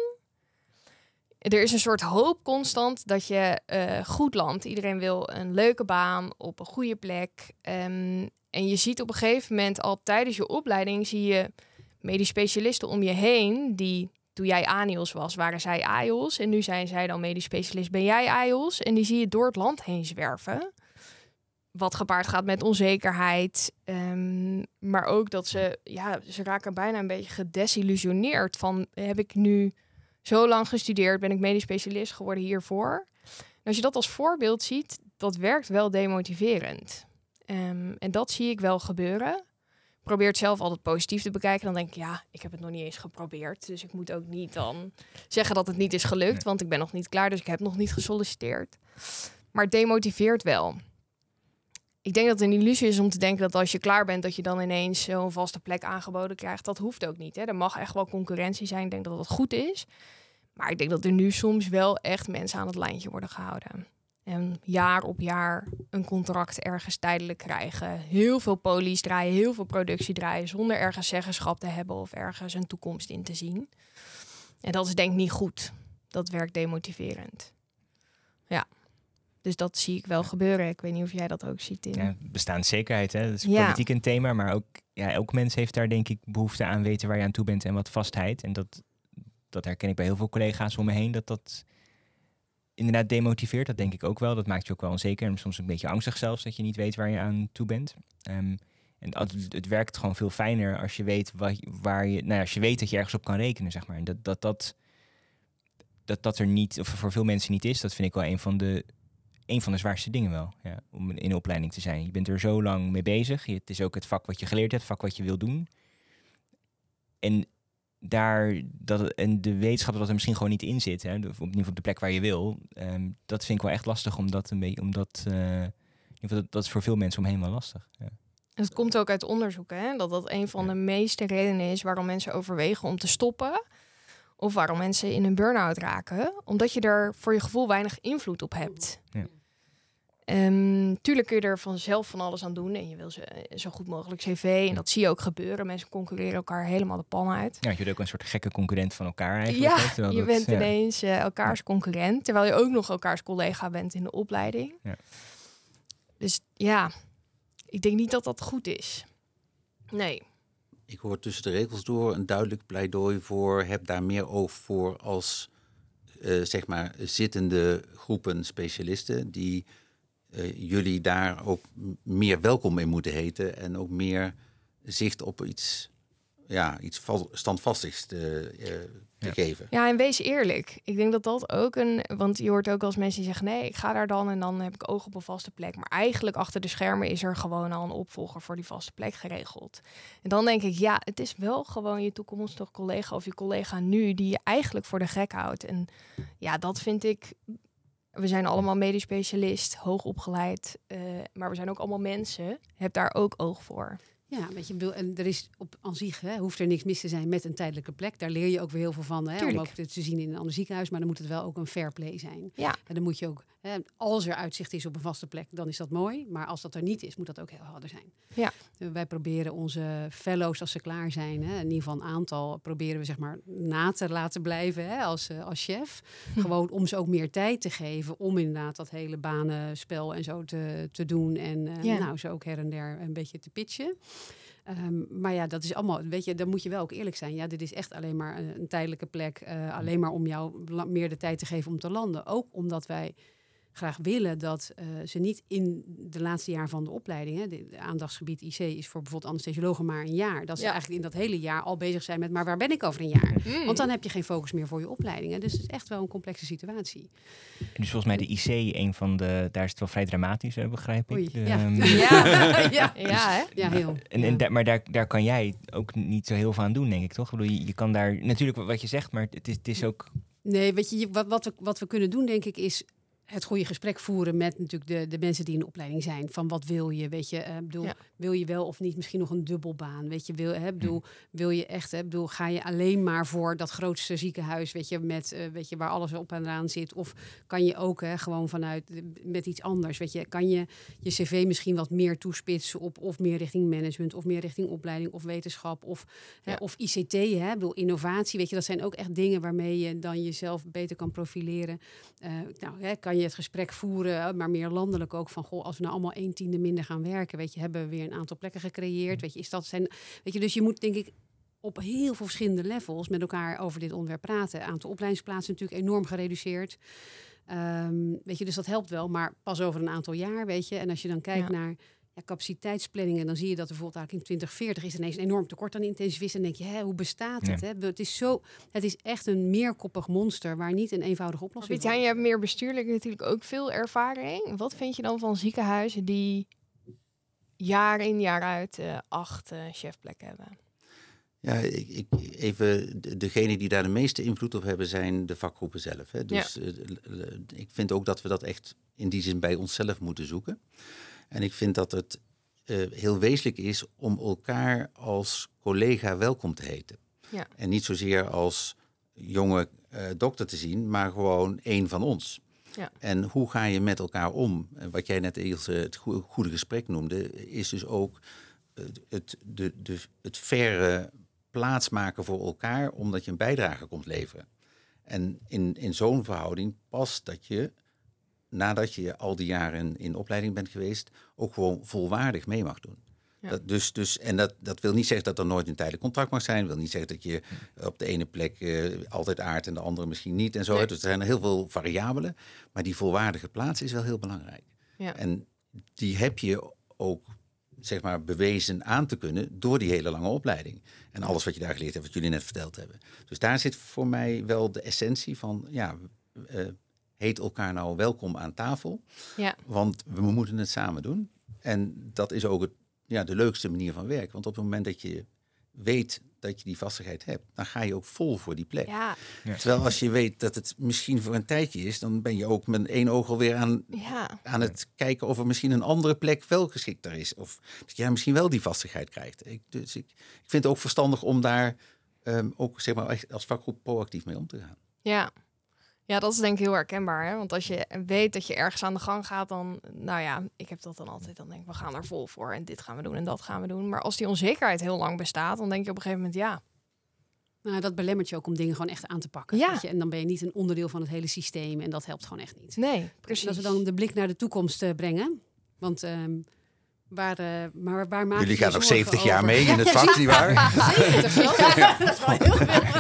Er is een soort hoop constant dat je goed landt. Iedereen wil een leuke baan op een goede plek. En je ziet op een gegeven moment al tijdens je opleiding zie je medisch specialisten om je heen die, toen jij ANIOS was, waren zij AIOS. En nu zijn zij dan medisch specialist, ben jij AIOS. En die zie je door het land heen zwerven. Wat gepaard gaat met onzekerheid. Maar ook dat ze raken bijna een beetje gedesillusioneerd van, heb ik nu zo lang gestudeerd, ben ik medisch specialist geworden hiervoor? En als je dat als voorbeeld ziet, dat werkt wel demotiverend. En dat zie ik wel gebeuren. Ik probeer het zelf altijd positief te bekijken. Dan denk ik, ja, ik heb het nog niet eens geprobeerd. Dus ik moet ook niet dan zeggen dat het niet is gelukt, want ik ben nog niet klaar, dus ik heb nog niet gesolliciteerd. Maar het demotiveert wel. Ik denk dat het een illusie is om te denken dat als je klaar bent, dat je dan ineens zo'n vaste plek aangeboden krijgt. Dat hoeft ook niet. Hè. Er mag echt wel concurrentie zijn. Ik denk dat dat goed is. Maar ik denk dat er nu soms wel echt mensen aan het lijntje worden gehouden. En jaar op jaar een contract ergens tijdelijk krijgen. Heel veel polies draaien, heel veel productie draaien, zonder ergens zeggenschap te hebben of ergens een toekomst in te zien. En dat is denk ik niet goed. Dat werkt demotiverend. Ja. Dus dat zie ik wel gebeuren. Ik weet niet of jij dat ook ziet. Bestaanszekerheid, hè? Dat is politiek een thema, maar ook elk mens heeft daar denk ik behoefte aan, weten waar je aan toe bent en wat vastheid. En dat herken ik bij heel veel collega's om me heen, dat inderdaad demotiveert. Dat denk ik ook wel. Dat maakt je ook wel onzeker en soms een beetje angstig zelfs, dat je niet weet waar je aan toe bent. En het werkt gewoon veel fijner als je weet als je weet dat je ergens op kan rekenen, zeg maar. En dat er niet, of voor veel mensen niet is, dat vind ik wel een van de zwaarste dingen wel, om in de opleiding te zijn. Je bent er zo lang mee bezig. Het is ook het vak wat je geleerd hebt, het vak wat je wil doen. En de wetenschap dat er misschien gewoon niet in zit, hè, in ieder geval op de plek waar je wil, dat vind ik wel echt lastig, dat is voor veel mensen omheen wel lastig. Ja. En het komt ook uit onderzoeken, hè, dat een van de meeste redenen is waarom mensen overwegen om te stoppen. Of waarom mensen in een burn-out raken. Omdat je er voor je gevoel weinig invloed op hebt. Ja. Tuurlijk kun je er vanzelf van alles aan doen. En je wil zo goed mogelijk cv. En dat zie je ook gebeuren. Mensen concurreren elkaar helemaal de pan uit. Ja, je bent ook een soort gekke concurrent van elkaar eigenlijk. Ja, je bent ineens elkaars concurrent. Terwijl je ook nog elkaars collega bent in de opleiding. Ja. Dus ja, ik denk niet dat dat goed is. Nee. Ik hoor tussen de regels door een duidelijk pleidooi voor, heb daar meer oog voor als zittende groepen specialisten die jullie daar ook meer welkom in moeten heten en ook meer zicht op iets iets standvastigs te geven. Ja, en wees eerlijk. Ik denk dat dat ook want je hoort ook als mensen die zeggen, nee, ik ga daar dan en dan heb ik oog op een vaste plek. Maar eigenlijk achter de schermen is er gewoon al een opvolger voor die vaste plek geregeld. En dan denk ik, ja, het is wel gewoon je toekomstige collega of je collega nu die je eigenlijk voor de gek houdt. En ja, dat vind ik. We zijn allemaal medisch specialist, hoog opgeleid, maar we zijn ook allemaal mensen. Heb daar ook oog voor. Ja, weet je, en er is aan zich, hoeft er niks mis te zijn met een tijdelijke plek. Daar leer je ook weer heel veel van, om ook te zien in een ander ziekenhuis. Maar dan moet het wel ook een fair play zijn. Ja. En dan moet je ook, als er uitzicht is op een vaste plek, dan is dat mooi. Maar als dat er niet is, moet dat ook heel helder zijn. Ja. Wij proberen onze fellows, als ze klaar zijn, in ieder geval een aantal, proberen we zeg maar na te laten blijven als chef. Gewoon om ze ook meer tijd te geven om inderdaad dat hele banenspel en zo te doen. En ze ook her en der een beetje te pitchen. Maar ja, dat is allemaal, weet je, dan moet je wel ook eerlijk zijn. Ja, dit is echt alleen maar een tijdelijke plek. Alleen maar om jou meer de tijd te geven om te landen. Ook omdat wij graag willen dat ze niet in de laatste jaar van de opleiding... de aandachtsgebied IC is voor bijvoorbeeld anesthesiologen maar een jaar. Dat ze eigenlijk in dat hele jaar al bezig zijn met... maar waar ben ik over een jaar? Want dan heb je geen focus meer voor je opleiding. Hè? Dus het is echt wel een complexe situatie. En dus volgens mij de IC, daar is het wel vrij dramatisch, begrijp ik. Oei, Ja, heel. Maar daar kan jij ook niet zo heel veel aan doen, denk ik, toch? Ik bedoel, je kan daar natuurlijk wat je zegt, maar het is ook... Nee, weet je, wat we kunnen doen, denk ik, is... het goede gesprek voeren met natuurlijk de mensen die in de opleiding zijn. Van wat wil je, weet je? Wil je wel of niet misschien nog een dubbelbaan? Weet je, wil je echt, ga je alleen maar voor dat grootste ziekenhuis, weet je, met waar alles op en eraan zit? Of kan je ook gewoon vanuit met iets anders? Weet je, kan je cv misschien wat meer toespitsen op of meer richting management, of meer richting opleiding of wetenschap, of ICT, innovatie. Weet je, dat zijn ook echt dingen waarmee je dan jezelf beter kan profileren. Kan je het gesprek voeren, maar meer landelijk ook van, als we nou allemaal 1/10 minder gaan werken, weet je, hebben we weer een aantal plekken gecreëerd, weet je, dus je moet denk ik op heel veel verschillende levels met elkaar over dit onderwerp praten. Aantal opleidingsplaatsen natuurlijk enorm gereduceerd. Weet je, dus dat helpt wel, maar pas over een aantal jaar, weet je. En als je dan kijkt naar capaciteitsplanningen, dan zie je dat er bijvoorbeeld eigenlijk in 2040 is ineens een enorm tekort aan intensivisten. En denk je, hoe bestaat het? Hè? Het is echt een meerkoppig monster waar niet een eenvoudige oplossing is. Je hebt meer bestuurlijk natuurlijk ook veel ervaring. Wat vind je dan van ziekenhuizen die jaar in jaar uit 8 chefplekken hebben? Ja, even degene die daar de meeste invloed op hebben zijn de vakgroepen zelf. Hè? Dus ik vind ook dat we dat echt in die zin bij onszelf moeten zoeken. En ik vind dat het heel wezenlijk is om elkaar als collega welkom te heten. Ja. En niet zozeer als jonge dokter te zien, maar gewoon één van ons. Ja. En hoe ga je met elkaar om? En wat jij net Ilse het goede gesprek noemde, is dus ook het faire plaatsmaken voor elkaar, omdat je een bijdrage komt leveren. En in zo'n verhouding past dat je, nadat je al die jaren in opleiding bent geweest, ook gewoon volwaardig mee mag doen. Ja. Dat wil niet zeggen dat er nooit een tijdelijk contract mag zijn. Dat wil niet zeggen dat je op de ene plek altijd aardt en de andere misschien niet. En zo. Nee. Dus er zijn heel veel variabelen. Maar die volwaardige plaats is wel heel belangrijk. Ja. En die heb je ook, zeg maar, bewezen aan te kunnen door die hele lange opleiding. En alles wat je daar geleerd hebt, wat jullie net verteld hebben. Dus daar zit voor mij wel de essentie van, heet elkaar nou welkom aan tafel. Ja. Want we moeten het samen doen. En dat is ook de leukste manier van werken. Want op het moment dat je weet dat je die vastigheid hebt, dan ga je ook vol voor die plek. Ja. Ja. Terwijl als je weet dat het misschien voor een tijdje is, dan ben je ook met één oog alweer aan het kijken of er misschien een andere plek wel geschikter is. Of dat je misschien wel die vastigheid krijgt. Ik vind het ook verstandig om daar ook, zeg maar, als vakgroep proactief mee om te gaan. Ja. Ja, dat is denk ik heel herkenbaar. Hè? Want als je weet dat je ergens aan de gang gaat, dan, ik heb dat dan altijd. Dan denk ik, we gaan er vol voor en dit gaan we doen en dat gaan we doen. Maar als die onzekerheid heel lang bestaat, dan denk je op een gegeven moment, Nou, dat belemmert je ook om dingen gewoon echt aan te pakken. Ja. Weet je? En dan ben je niet een onderdeel van het hele systeem en dat helpt gewoon echt niet. Nee, precies. Dat we dan de blik naar de toekomst brengen. Want waar maak jullie je gaan nog 70 over? jaar mee in het vak, nietwaar? 70 jaar? Dat is wel heel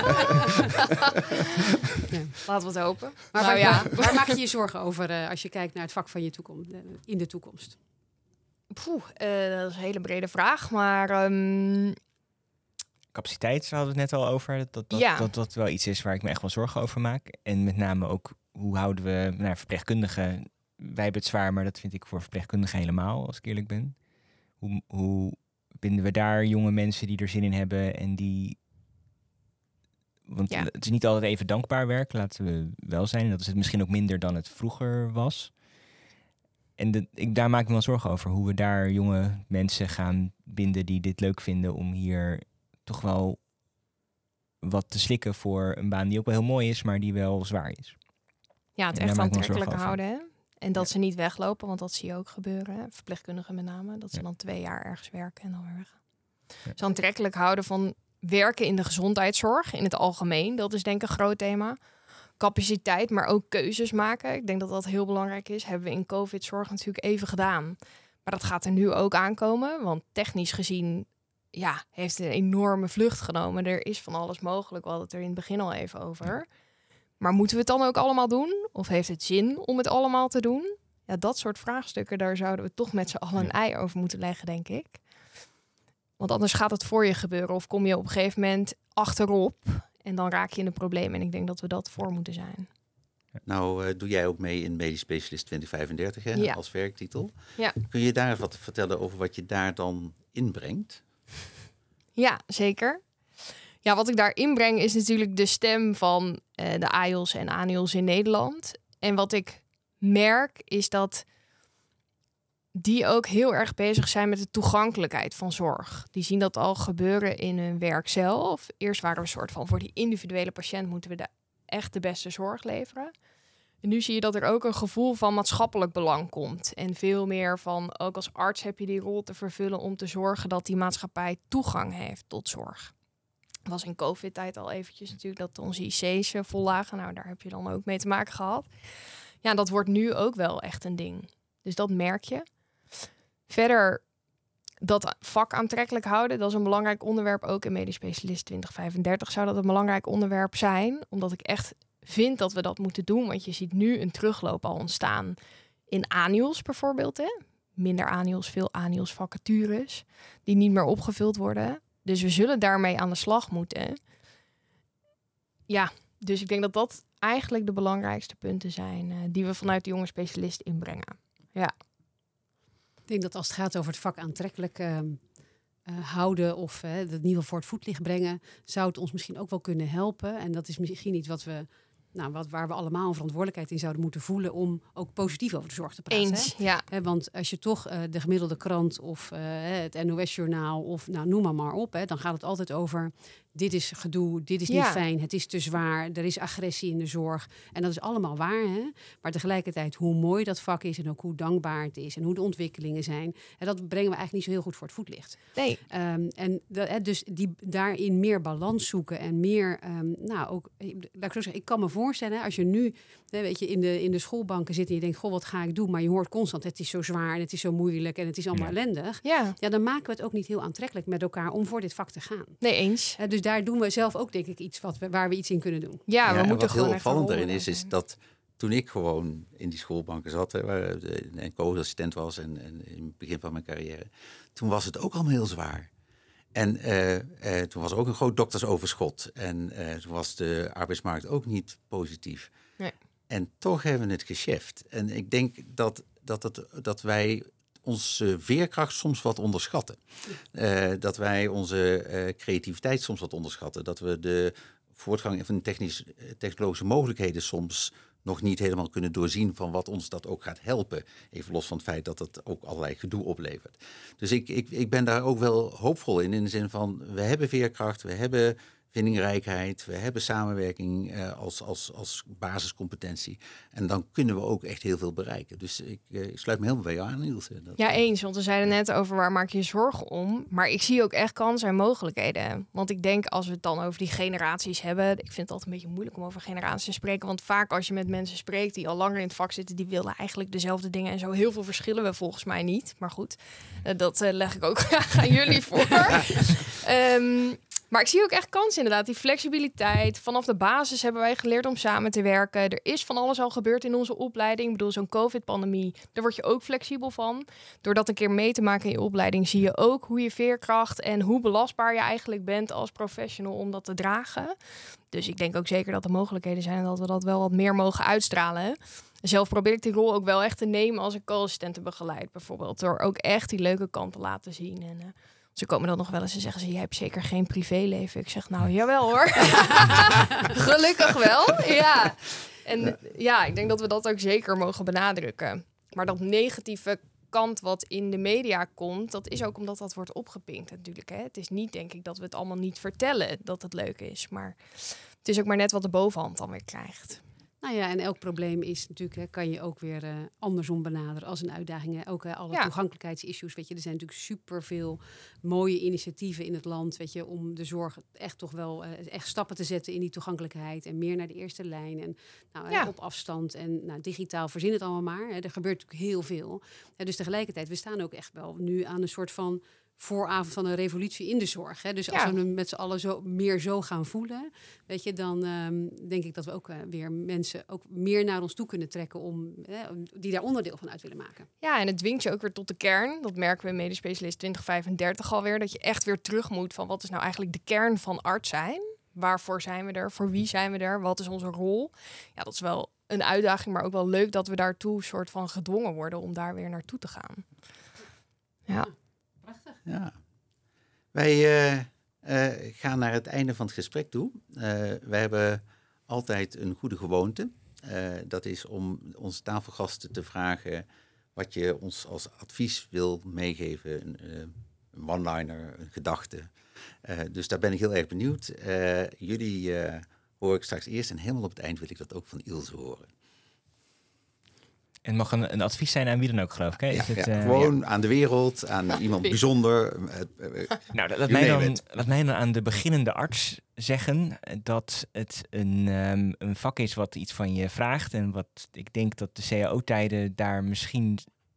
veel. Laten we het hopen. Maar waar maak je je zorgen over als je kijkt naar het vak van je toekomst, in de toekomst? Dat is een hele brede vraag, maar... Ik capaciteit, daar hadden we het net al over. Dat wel iets is waar ik me echt wel zorgen over maak. En met name ook, hoe houden we verpleegkundigen... Wij hebben het zwaar, maar dat vind ik voor verpleegkundigen helemaal, als ik eerlijk ben. Hoe binden we daar jonge mensen die er zin in hebben en die... Want het is niet altijd even dankbaar werk, laten we wel zijn. En dat is het misschien ook minder dan het vroeger was. En daar maak ik me wel zorgen over. Hoe we daar jonge mensen gaan binden die dit leuk vinden... om hier toch wel wat te slikken voor een baan die ook wel heel mooi is... maar die wel zwaar is. Ja, het echt aantrekkelijk houden, hè? En dat ze niet weglopen, want dat zie je ook gebeuren. Hè? Verpleegkundigen met name. Dat ze dan 2 jaar ergens werken en dan weer weg. Ja. Dus aantrekkelijk houden van werken in de gezondheidszorg in het algemeen. Dat is denk ik een groot thema. Capaciteit, maar ook keuzes maken. Ik denk dat dat heel belangrijk is. Hebben we in COVID-zorg natuurlijk even gedaan. Maar dat gaat er nu ook aankomen. Want technisch gezien heeft het een enorme vlucht genomen. Er is van alles mogelijk. We hadden het er in het begin al even over. Maar moeten we het dan ook allemaal doen? Of heeft het zin om het allemaal te doen? Ja, dat soort vraagstukken, daar zouden we toch met z'n allen een ei over moeten leggen, denk ik. Want anders gaat het voor je gebeuren. Of kom je op een gegeven moment achterop en dan raak je in de problemen. En ik denk dat we dat voor moeten zijn. Nou, doe jij ook mee in Medisch Specialist 2035 hè, als werktitel. Ja. Kun je daar wat vertellen over wat je daar dan inbrengt? Ja, zeker. Ja, wat ik daar inbreng is natuurlijk de stem van de AIOS en ANIOS in Nederland. En wat ik merk is dat die ook heel erg bezig zijn met de toegankelijkheid van zorg. Die zien dat al gebeuren in hun werk zelf. Eerst waren we een soort van voor die individuele patiënt moeten we echt de beste zorg leveren. En nu zie je dat er ook een gevoel van maatschappelijk belang komt. En veel meer van, ook als arts heb je die rol te vervullen om te zorgen dat die maatschappij toegang heeft tot zorg. Was in COVID-tijd al eventjes natuurlijk dat onze IC's vol lagen. Nou, daar heb je dan ook mee te maken gehad. Ja, dat wordt nu ook wel echt een ding. Dus dat merk je. Verder, dat vak aantrekkelijk houden, dat is een belangrijk onderwerp. Ook in Medisch Specialist 2035 zou dat een belangrijk onderwerp zijn. Omdat ik echt vind dat we dat moeten doen. Want je ziet nu een terugloop al ontstaan in ANIOS bijvoorbeeld. Hè? Minder ANIOS, veel ANIOS vacatures die niet meer opgevuld worden. Dus we zullen daarmee aan de slag moeten. Ja, dus ik denk dat dat eigenlijk de belangrijkste punten zijn die we vanuit de jonge specialist inbrengen. Ja. Ik denk dat als het gaat over het vak aantrekkelijk houden of het in ieder geval voor het voetlicht brengen, zou het ons misschien ook wel kunnen helpen. En dat is misschien iets wat we, waar we allemaal een verantwoordelijkheid in zouden moeten voelen om ook positief over de zorg te praten. Eens, ja. Want als je toch de gemiddelde krant of het NOS-journaal of noem maar op, dan gaat het altijd over dit is gedoe, dit is niet fijn, het is te zwaar, er is agressie in de zorg. En dat is allemaal waar. Hè? Maar tegelijkertijd hoe mooi dat vak is en ook hoe dankbaar het is en hoe de ontwikkelingen zijn. En dat brengen we eigenlijk niet zo heel goed voor het voetlicht. Nee. Dus daarin meer balans zoeken en meer, laat ik zo zeggen, ik kan me voorstellen, als je nu in de schoolbanken zit en je denkt, goh, wat ga ik doen? Maar je hoort constant, het is zo zwaar en het is zo moeilijk en het is allemaal ellendig. Ja, dan maken we het ook niet heel aantrekkelijk met elkaar om voor dit vak te gaan. Nee, eens. Dus daar doen we zelf ook, denk ik, iets waar we iets in kunnen doen. Ja, we moeten wat heel opvallend daarin is dat toen ik gewoon in die schoolbanken zat, en co-assistent was en in het begin van mijn carrière, toen was het ook allemaal heel zwaar. En toen was er ook een groot doktersoverschot. En toen was de arbeidsmarkt ook niet positief. Nee. En toch hebben we het geschift. En ik denk dat wij onze veerkracht soms wat onderschatten. Dat wij onze creativiteit soms wat onderschatten. Dat we de voortgang van technologische mogelijkheden soms nog niet helemaal kunnen doorzien van wat ons dat ook gaat helpen. Even los van het feit dat het ook allerlei gedoe oplevert. Dus ik ben daar ook wel hoopvol in de zin van we hebben veerkracht, we hebben vindingrijkheid, we hebben samenwerking als basiscompetentie. En dan kunnen we ook echt heel veel bereiken. Dus ik sluit me helemaal bij jou aan, Niels. Ja, eens. Want we zeiden net over waar maak je je zorgen om. Maar ik zie ook echt kansen en mogelijkheden. Want ik denk als we het dan over die generaties hebben. Ik vind het altijd een beetje moeilijk om over generaties te spreken. Want vaak als je met mensen spreekt die al langer in het vak zitten, die willen eigenlijk dezelfde dingen. En zo heel veel verschillen we volgens mij niet. Maar goed, dat leg ik ook graag aan jullie voor. Maar ik zie ook echt kansen inderdaad. Die flexibiliteit. Vanaf de basis hebben wij geleerd om samen te werken. Er is van alles al gebeurd in onze opleiding. Ik bedoel, zo'n COVID-pandemie, daar word je ook flexibel van. Door dat een keer mee te maken in je opleiding zie je ook hoe je veerkracht en hoe belastbaar je eigenlijk bent als professional om dat te dragen. Dus ik denk ook zeker dat er mogelijkheden zijn en dat we dat wel wat meer mogen uitstralen. Zelf probeer ik die rol ook wel echt te nemen als ik co-assistenten begeleid bijvoorbeeld. Door ook echt die leuke kant te laten zien. En ze komen dan nog wel eens en zeggen ze, jij hebt zeker geen privéleven. Ik zeg, nou, jawel hoor. Gelukkig wel, ja. En ja, ik denk dat we dat ook zeker mogen benadrukken. Maar dat negatieve kant wat in de media komt, dat is ook omdat dat wordt opgepinkt natuurlijk. Hè? Het is niet, denk ik, dat we het allemaal niet vertellen dat het leuk is. Maar het is ook maar net wat de bovenhand dan weer krijgt. Nou ja, en elk probleem is natuurlijk, kan je ook weer andersom benaderen als een uitdaging. Hè. Ook alle toegankelijkheidsissues, weet je. Er zijn natuurlijk superveel mooie initiatieven in het land, weet je, om de zorg echt toch wel echt stappen te zetten in die toegankelijkheid en meer naar de eerste lijn en op afstand en digitaal, verzin het allemaal maar. Hè. Er gebeurt natuurlijk heel veel. Dus tegelijkertijd, we staan ook echt wel nu aan een soort van vooravond van een revolutie in de zorg. Hè? Dus als we met z'n allen zo gaan voelen, weet je, dan denk ik dat we ook weer mensen ook meer naar ons toe kunnen trekken om die daar onderdeel van uit willen maken. Ja, en het dwingt je ook weer tot de kern. Dat merken we in Medisch Specialist 2035 alweer. Dat je echt weer terug moet van wat is nou eigenlijk de kern van arts zijn? Waarvoor zijn we er? Voor wie zijn we er? Wat is onze rol? Ja, dat is wel een uitdaging, maar ook wel leuk dat we daartoe soort van gedwongen worden om daar weer naartoe te gaan. Ja. Ja. Wij gaan naar het einde van het gesprek toe. Wij hebben altijd een goede gewoonte. Dat is om onze tafelgasten te vragen wat je ons als advies wil meegeven. Een one-liner, een gedachte. Dus daar ben ik heel erg benieuwd. Jullie hoor ik straks eerst en helemaal op het eind wil ik dat ook van Ilse horen. En het mag een advies zijn aan wie dan ook, geloof ik. Hè? Is het, gewoon aan de wereld, aan iemand bijzonder. Nou, laat mij dan aan de beginnende arts zeggen dat het een vak is wat iets van je vraagt. En wat ik denk dat de CAO-tijden daar misschien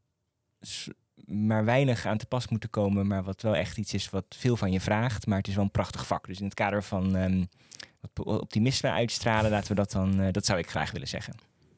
maar weinig aan te pas moeten komen. Maar wat wel echt iets is wat veel van je vraagt. Maar het is wel een prachtig vak. Dus in het kader van wat optimisme uitstralen, laten we dat dan, dat zou ik graag willen zeggen.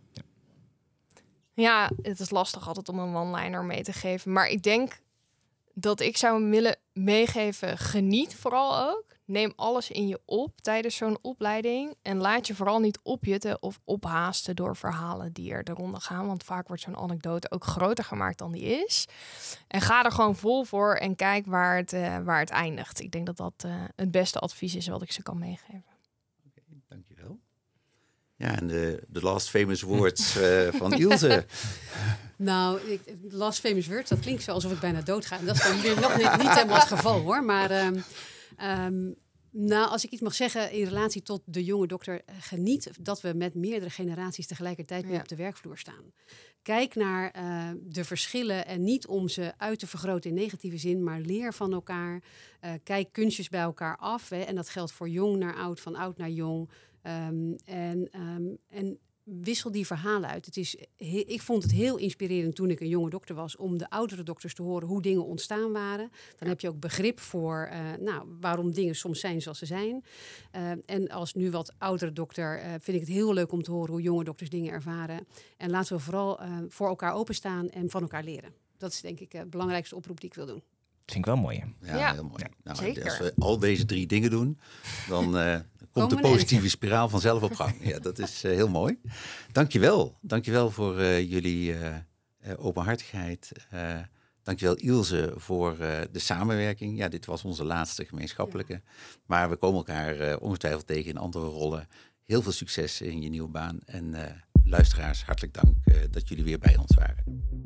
Ja, het is lastig altijd om een one-liner mee te geven. Maar ik denk dat ik zou willen meegeven, geniet vooral ook. Neem alles in je op tijdens zo'n opleiding. En laat je vooral niet opjutten of ophaasten door verhalen die er de ronde gaan. Want vaak wordt zo'n anekdote ook groter gemaakt dan die is. En ga er gewoon vol voor en kijk waar het eindigt. Ik denk dat dat het beste advies is wat ik ze kan meegeven. Okay, dankjewel. Ja, en de last famous words van Ilse. Nou, last famous words, dat klinkt zo alsof ik bijna doodga. En dat is dan weer nog niet helemaal het geval, hoor. Maar als ik iets mag zeggen in relatie tot de jonge dokter, geniet dat we met meerdere generaties tegelijkertijd mee op de werkvloer staan. Kijk naar de verschillen en niet om ze uit te vergroten in negatieve zin, maar leer van elkaar. Kijk kunstjes bij elkaar af. Hè, en dat geldt voor jong naar oud, van oud naar jong. En wissel die verhalen uit. Ik vond het heel inspirerend toen ik een jonge dokter was om de oudere dokters te horen hoe dingen ontstaan waren. Dan heb je ook begrip voor waarom dingen soms zijn zoals ze zijn. En als nu wat oudere dokter vind ik het heel leuk om te horen hoe jonge dokters dingen ervaren. En laten we vooral voor elkaar openstaan en van elkaar leren. Dat is denk ik de belangrijkste oproep die ik wil doen. Dat vind ik wel mooi. Ja, heel mooi. Nou, zeker. Als we al deze 3 dingen doen, dan komt de positieve spiraal vanzelf op gang. Ja, dat is heel mooi. Dankjewel. Dankjewel voor jullie openhartigheid. Dankjewel Ilse voor de samenwerking. Ja, dit was onze laatste gemeenschappelijke. Ja. Maar we komen elkaar ongetwijfeld tegen in andere rollen. Heel veel succes in je nieuwe baan. En luisteraars, hartelijk dank dat jullie weer bij ons waren.